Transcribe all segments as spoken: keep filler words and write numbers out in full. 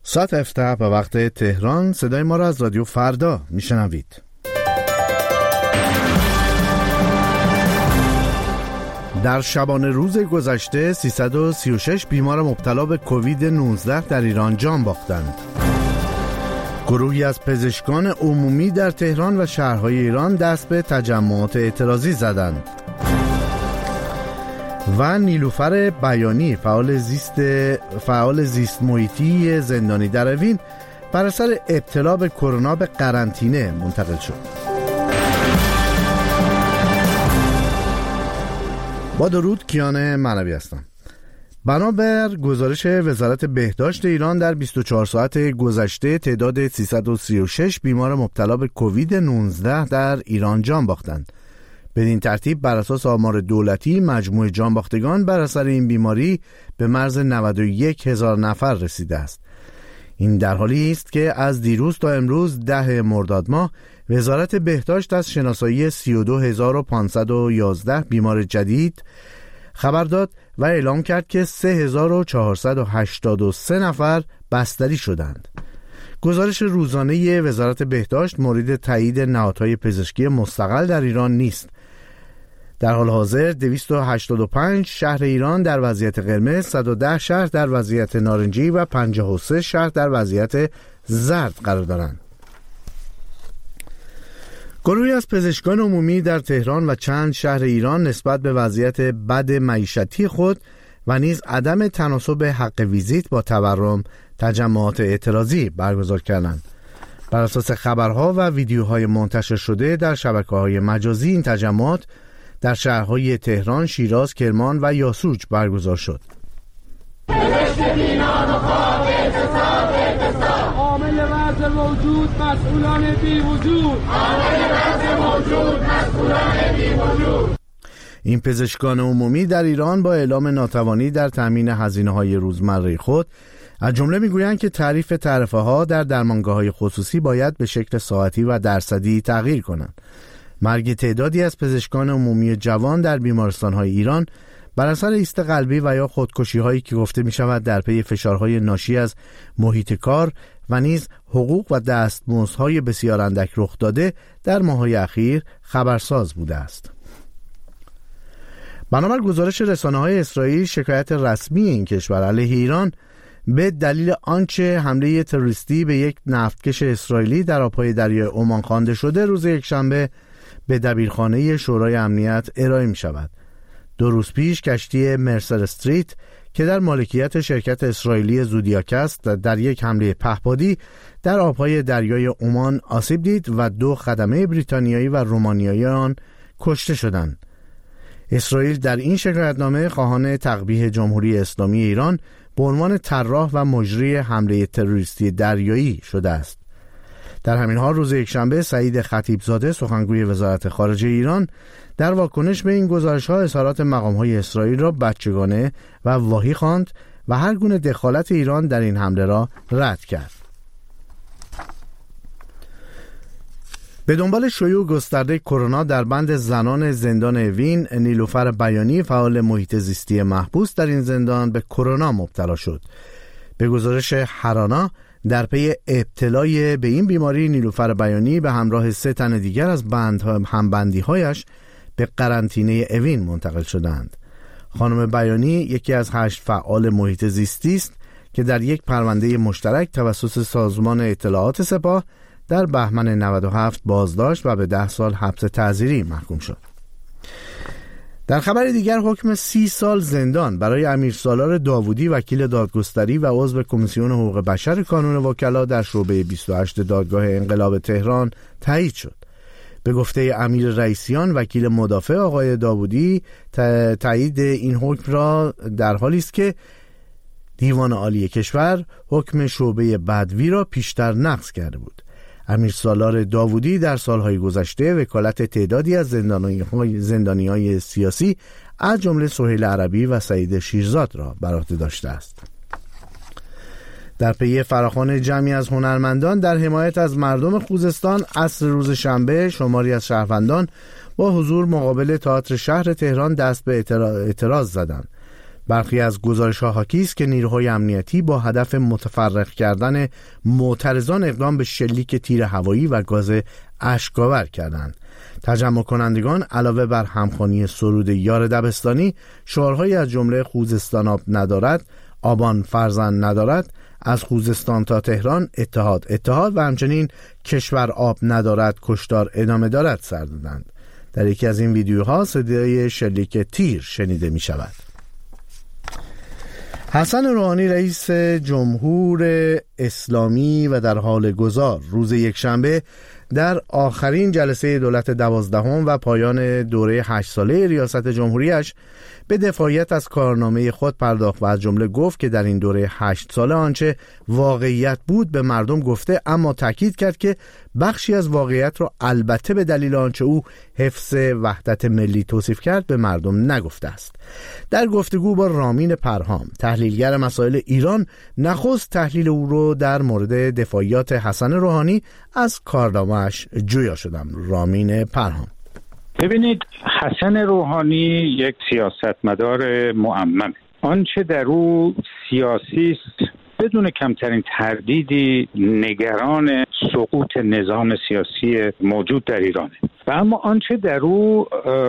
ساعت هفده به وقت تهران. صدای ما را از رادیو فردا میشنوید. در شبانه روز گذشته سیصد و سی و شش بیمار مبتلا به کووید نوزده در ایران جان باختند. گروهی از پزشکان عمومی در تهران و شهرهای ایران دست به تجمعات اعتراضی زدند. و نیلوفر بیانی فعال زیست فعال زیست محیطی زندانی در اوین بر اثر ابتلا به کرونا به قرنطینه منتقل شد. با درود، کیان معنوی هستم. بنابر گزارش وزارت بهداشت ایران در بیست و چهار ساعت گذشته تعداد سیصد و سی و شش بیمار مبتلا به کووید نوزده در ایران جان باختند. بدین ترتیب بر اساس آمار دولتی مجموع جان باختگان بر اثر این بیماری به مرز نود و یک هزار نفر رسیده است. این در حالی است که از دیروز تا امروز ده مرداد ماه وزارت بهداشت از شناسایی سی و دو هزار و پانصد و یازده بیمار جدید خبر داد و اعلام کرد که سه هزار و چهارصد و هشتاد و سه نفر بستری شدند. گزارش روزانه وزارت بهداشت مورد تایید نهادهای پزشکی مستقل در ایران نیست. در حال حاضر دویست و هشتاد و پنج شهر ایران در وضعیت قرمز، صد و ده شهر در وضعیت نارنجی و پنجاه و سه شهر در وضعیت زرد قرار دارند. گروهی از پزشکان عمومی در تهران و چند شهر ایران نسبت به وضعیت بد معیشتی خود و نیز عدم تناسب حق ویزیت با تورم تجمعات اعتراضی برگزار کردند. بر اساس خبرها و ویدیوهای منتشر شده در شبکه‌های مجازی این تجمعات در شهرهای تهران، شیراز، کرمان و یاسوج برگزار شد. عامل وضع موجود مسئولان بی وجود. عامل وضع موجود مسئولان بی وجود. این پزشکان عمومی در ایران با اعلام ناتوانی در تامین هزینه‌های روزمره خود از جمله میگویند که تعریف تعرفه ها در درمانگاه‌های خصوصی باید به شکل ساعتی و درصدی تغییر کنند. مرگ تعدادی از پزشکان عمومی جوان در بیمارستان‌های ایران بر اثر ایست قلبی و یا خودکشی‌هایی که گفته می‌شود در پی فشارهای ناشی از محیط کار و نیز حقوق و دستمزدهای بسیار اندک رخ داده در ماه‌های اخیر خبرساز بوده است. بنابر گزارش رسانه‌های اسرائیل، شکایت رسمی این کشور علیه ایران به دلیل آنچه حمله تروریستی به یک نفتکش اسرائیلی در آبهای دریای عمان خوانده شده روز یکشنبه به دبیرخانه شورای امنیت ارائه می شود. دو روز پیش کشتی مرسر استریت که در مالکیت شرکت اسرائیلی زودیاک است در یک حمله پهپادی در آبهای دریای عمان آسیب دید و دو خدمه بریتانیایی و رومانیایی آن کشته شدند. اسرائیل در این شکایتنامه خواهان تقبیح جمهوری اسلامی ایران به عنوان طراح و مجری حمله تروریستی دریایی شده است. در همین حال روز یکشنبه سعید خطیبزاده سخنگوی وزارت خارجه ایران در واکنش به این گزارش‌ها اظهارات مقام‌های اسرائیل را بچگانه و واهی خواند و هر گونه دخالت ایران در این حمله را رد کرد. به دنبال شیوع گسترده کرونا در بند زنان زندان اوین، نیلوفر بیانی فعال محیط زیستی محبوس در این زندان به کرونا مبتلا شد. به گزارش هرانا در پی ابتلای به این بیماری نیلوفر بیانی به همراه سه تن دیگر از بند همبندی‌هایش به قرنطینه اوین منتقل شدند. خانم بیانی یکی از هشت فعال محیط زیستی است که در یک پرونده مشترک توسط سازمان اطلاعات سپاه در بهمن نود و هفت بازداشت و به ده سال حبس تعزیری محکوم شد. در خبر دیگر حکم سی سال زندان برای امیرسالار داوودی وکیل دادگستری و عضو کمیسیون حقوق بشر کانون وکلا در شعبه بیست و هشت دادگاه انقلاب تهران تایید شد. به گفته امیر رئیسیان وکیل مدافع آقای داوودی، تایید این حکم را در حالی است که دیوان عالی کشور حکم شعبه بدوی را پیشتر نقض کرده بود. امیرسالار داوودی در سالهای گذشته وکالت تعدادی از زندانی‌های سیاسی از جمله سهیل عربی و سعید شیرزاد را بر عهده داشته است. در پی فراخوان جمعی از هنرمندان در حمایت از مردم خوزستان، عصر روز شنبه شماری از شهروندان با حضور مقابل تئاتر شهر تهران دست به اعتراض زدند. برخی از گزارش‌ها حاکی است که نیروهای امنیتی با هدف متفرق کردن معترضان اقدام به شلیک تیر هوایی و گاز اشک‌آور کردند. تجمع کنندگان علاوه بر همخوانی سرود یار دبستانی، شعارهایی از جمله خوزستان آب ندارد، آبان فرزند ندارد، از خوزستان تا تهران اتحاد اتحاد و همچنین کشور آب ندارد کشتار ادامه دارد سر دادند. در یکی از این ویدیوها صدای شلیک تیر شنیده می شود. حسن روحانی رئیس جمهور اسلامی و در حال گذار روز یکشنبه در آخرین جلسه دولت دوازدهم و پایان دوره هشت ساله ریاست جمهوریش به دفاعیت از کارنامه خود پرداخت و از جمله گفت که در این دوره هشت ساله آنچه واقعیت بود به مردم گفته، اما تاکید کرد که بخشی از واقعیت را البته به دلیل آنچه او حفظ وحدت ملی توصیف کرد به مردم نگفته است. در گفتگو با رامین پرهام تحلیلگر مسائل ایران، نخست تحلیل او رو در مورد دفاعیات حسن روحانی از کارنامه‌اش جویا شدم. رامین پرهام: ببینید، حسن روحانی یک سیاستمدار معمم. آنچه در او سیاسی است بدون کمترین تردیدی نگران سقوط نظام سیاسی موجود در ایرانه، و اما آنچه در او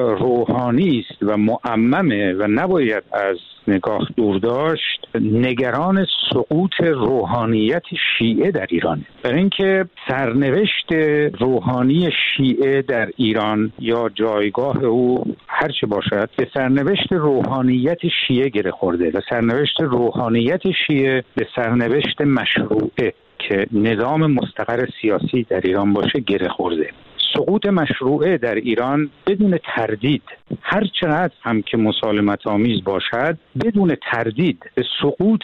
روحانی است و معممه و نباید از نگاه دور داشت، نگران سقوط روحانیت شیعه در ایرانه. برای اینکه سرنوشت روحانی شیعه در ایران یا جایگاه او هر چه باشد به سرنوشت روحانیت شیعه گره خورده و سرنوشت روحانیت شیعه به سرنوشت مشروعه که نظام مستقر سیاسی در ایران باشه گره خورده. سقوط مشروعه در ایران بدون تردید، هر چقدر هم که مسالمت آمیز باشد، بدون تردید به سقوط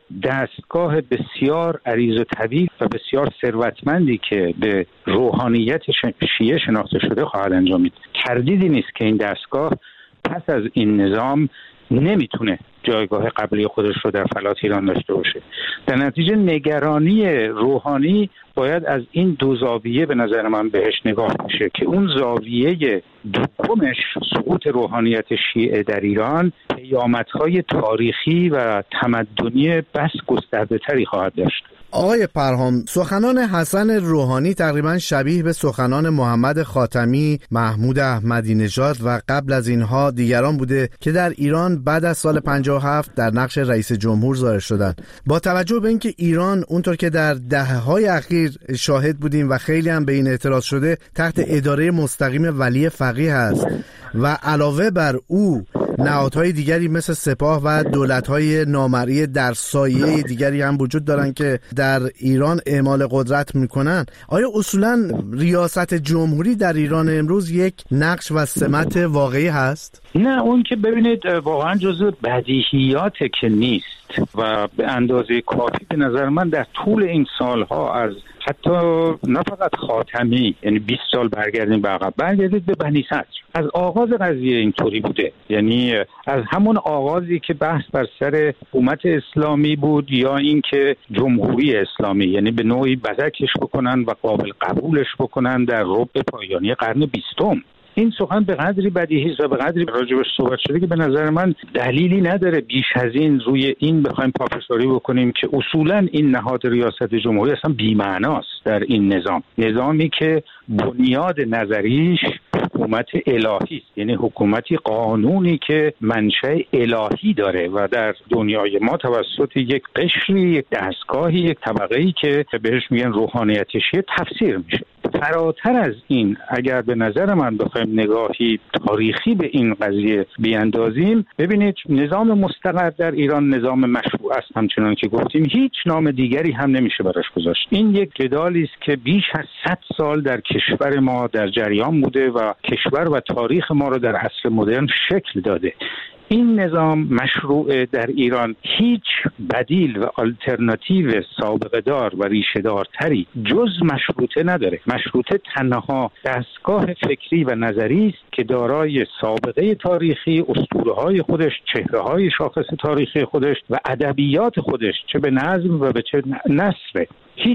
دستگاه بسیار عریض و طویل و بسیار ثروتمندی که به روحانیت شیعه شناخته شده خواهد انجامید. تردیدی نیست که این دستگاه پس از این نظام نمیتونه جایگاه قبلی خودش رو در فلات ایران داشته باشه. در نتیجه نگرانی روحانی باید از این دو زاویه به نظر من بهش نگاه بشه که اون زاویه دومش سقوط روحانیت شیعه در ایران پیامدهای تاریخی و تمدنی بس گسترده تری خواهد داشت. آقای پرهام، سخنان حسن روحانی تقریبا شبیه به سخنان محمد خاتمی، محمود احمدی نژاد و قبل از اینها دیگران بوده که در ایران بعد از سال پنجاه و هفت در نقش رئیس جمهور ظاهر شدند. با توجه به اینکه ایران اونطور که در دهه‌های اخیر شاهد بودیم و خیلی هم به این اعتراض شده تحت اداره مستقیم ولی فقیه هست و علاوه بر او نهادهای دیگری مثل سپاه و دولت‌های نامرئی در سایه دیگری هم وجود دارن که در ایران اعمال قدرت میکنن، آیا اصولا ریاست جمهوری در ایران امروز یک نقش و سمت واقعی هست؟ نه، اون که ببینید واقعا جزء بدیهیاته که نیست و به اندازه کافی به نظر من در طول این سالها از حتی نه فقط خاتمی، یعنی بیست سال برگردیم به عقب، برگردید به بنی صدر، از آغاز قضیه اینطوری بوده. یعنی از همون آغازی که بحث بر سر حکومت اسلامی بود یا اینکه جمهوری اسلامی، یعنی به نوعی بزکش بکنن و قابل قبولش بکنن در ربع پایانی قرن بیستم. این سخن به قدری بدیهی است و به قدری راجبش صحبت شده که به نظر من دلیلی نداره بیش از این روی این بخوایم پافشاری بکنیم که اصولا این نهاد ریاست جمهوری اصلا بی‌معناست در این نظام، نظامی که بنیاد نظریش حکومت الهی است، یعنی حکومتی قانونی که منشأ الهی داره و در دنیای ما توسط یک قشری، یک دستگاهی، یک طبقه‌ای که بهش میگن روحانیت شیعه تفسیر میشه. فراتر از این اگر به نظر من بخوایم نگاهی تاریخی به این قضیه بیاندازیم، ببینید نظام مستقر در ایران نظام مشروع است، همچنان که گفتیم هیچ نام دیگری هم نمیشه براش گذاشت. این یک جدالی است که بیش از صد سال در کشور ما در جریان بوده و کشور و تاریخ ما رو در عصر مدرن شکل داده. این نظام مشروع در ایران هیچ بدیل و آلترناتیو سابقه دار و ریشه دارتری جز مشروطه نداره. مشروطه تنها دستگاه فکری و نظری است که دارای سابقه تاریخی، اسطوره‌های خودش، چهره‌های شاخص تاریخی خودش و ادبیات خودش چه به نظم و به چه نثر هیچ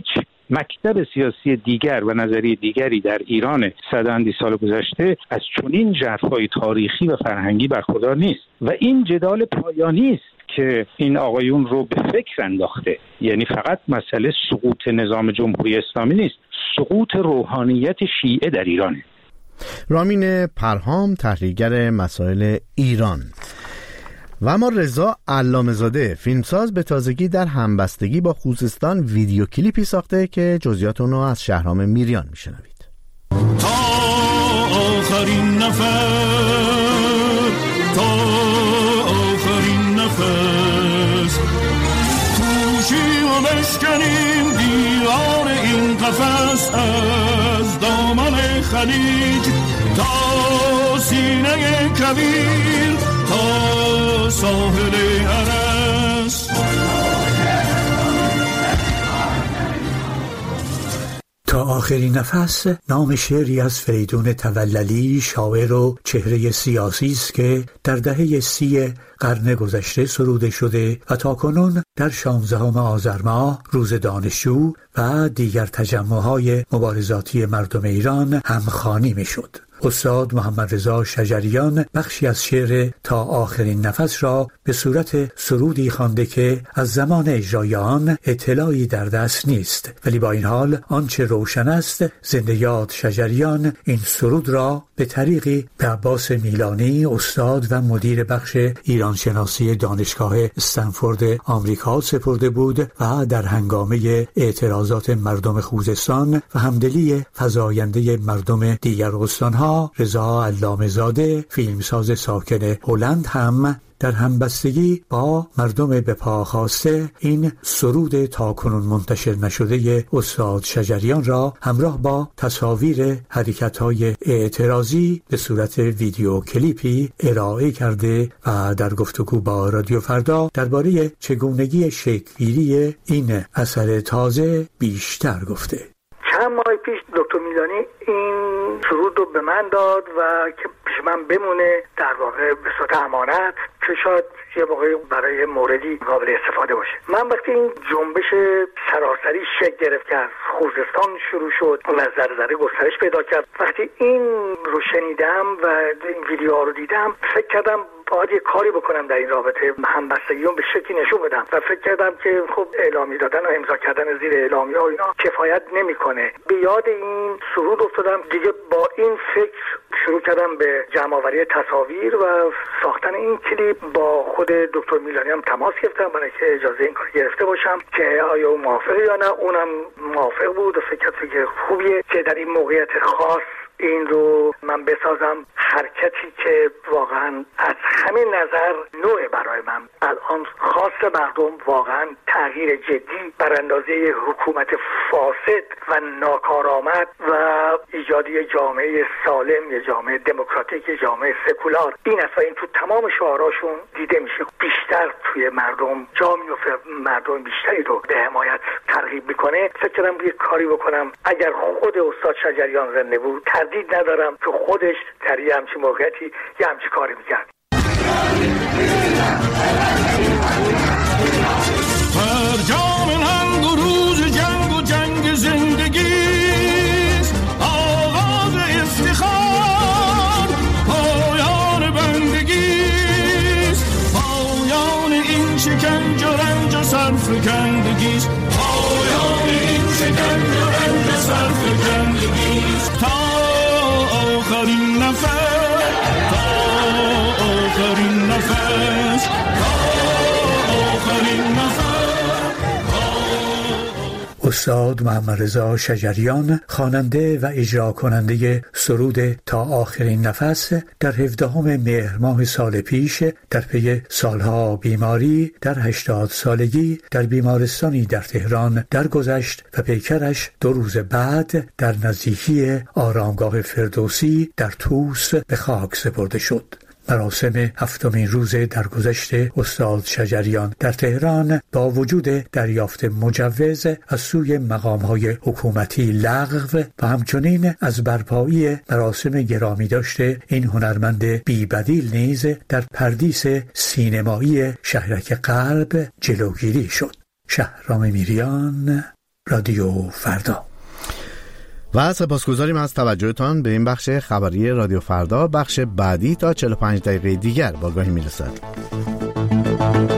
مکتب سیاسی دیگر و نظری دیگری در ایران صد اندی سال گذشته از چنین ژرفای تاریخی و فرهنگی برخوردار نیست و این جدال پایانی است که این آقایون رو به فکر انداخته. یعنی فقط مسئله سقوط نظام جمهوری اسلامی نیست، سقوط روحانیت شیعه در ایرانه. رامین پرهام، تحلیلگر مسائل ایران. و اما رضا علامه‌زاده، فیلمساز، به تازگی در همبستگی با خوزستان ویدیو کلیپی ساخته که جزئیات اون رو از شهرام میریان میشنوید. تا آخرین نفس، تا آخرین نفس کوشیم و بشکنیم دیوار این قفس، از دامن خلیج تا سینه کبیر تا ساحل عرس. تا آخرین نفس نام شعری از فریدون توللی، شاعر و چهره سیاسی است که در دهه سی قرن گذشته سروده شده و تاکنون در شانزدهم آذر ماه روز دانشجو و دیگر تجمع‌های مبارزاتی مردم ایران هم خوانی می‌شد. استاد محمد رضا شجریان بخشی از شعر تا آخرین نفس را به صورت سرودی خوانده که از زمان اجرای آن اطلاعی در دست نیست، ولی با این حال آنچه روشن است زنده یاد شجریان این سرود را به طریقی به عباس میلانی، استاد و مدیر بخش ایرانشناسی دانشگاه استنفورد آمریکا سپرده بود و در هنگامه اعتراضات مردم خوزستان و همدلی فزاینده مردم دیگر استانها، رضا علامه‌زاده، فیلمساز ساکن هلند، هم در همبستگی با مردم به پا خواسته این سرود تاکنون منتشر نشده استاد شجریان را همراه با تصاویر حرکت‌های اعتراضی به صورت ویدیو کلیپی ارائه کرده و در گفتگو با رادیو فردا درباره چگونگی شکل‌گیری این اثر تازه بیشتر گفته. چند ماه پیش دکتر میلانی این سرود رو به من داد و که پیش من بمونه، در واقع به صورت امانت، که شاید یه واقعی برای موردی قابل استفاده باشه. من وقتی این جنبش سراسری شکل گرفت که از خوزستان شروع شد و ذره ذره گسترش پیدا کرد، وقتی این رو شنیدم و این ویدیوها رو دیدم، فکر کردم باید یه کاری بکنم در این رابطه، همبستگیون به شکلی نشون بدم و فکر کردم که خب اعلامی دادن و امضا کردن زیر اعلامیه و اینا کفایت نمیکنه. به یاد این سرود افتادم دیگه، با این فکر شروع کردم به جمع‌آوری تصاویر و ساختن این کلیپ. با خود دکتر میلانی هم تماس گرفتم برای که اجازه این کار گرفته باشم که آیا اون موافقه یا نه. اونم موافق بود و فکر کرد که خوبیه که در این موقعیت خاص این رو من بسازم، حرکتی که واقعا از همین نظر نوع برای من الان خواست مردم واقعا تغییر جدی بر اندازه حکومت فاسد و ناکارآمد و ایجاد یک جامعه سالم، یک جامعه دموکراتیک، یک جامعه سکولار، این اصلا این تو تمام شعاراشون دیده میشه. بیشتر توی مردم جا میفته، مردم بیشتری رو به حمایت ترغیب میکنه. فکر کردم یه کاری بکنم، اگر خود استاد شجریان زنده بود تردید ندارم که خودش در یه همچین موقعیتی یه همچین کاری میکرد. فرجام هنگ و روز جنگ و جنگ زندگیست، آغاز افتخار پایان بندگیست، پایان این شکنج و رنج و سرفکندگیست، پایان این شکنج و رنج و سرفکندگیست، تا آخرین نفس، تا آخرین نفس، تا آخرین نفس. استاد محمد رضا شجریان، خواننده و اجرا کننده سرود تا آخرین نفس، در هفدهم مهر ماه سال پیش در پی سالها بیماری در هشتاد سالگی در بیمارستانی در تهران درگذشت و پیکرش دو روز بعد در نزدیکی آرامگاه فردوسی در طوس به خاک سپرده شد. مراسم هفتمین روز درگذشت استاد شجریان در تهران با وجود دریافت مجوز از سوی مقام‌های حکومتی لغو و همچنین از برپایی مراسم گرامی داشته این هنرمند بی‌بدیل نیز در پردیس سینمایی شهرک قلب جلوگیری شد. شهرام میریان، رادیو فردا. و سپاسگزاریم از توجهتان به این بخش خبری رادیو فردا. بخش بعدی تا چهل و پنج دقیقه دیگر با آگاهی میرسد.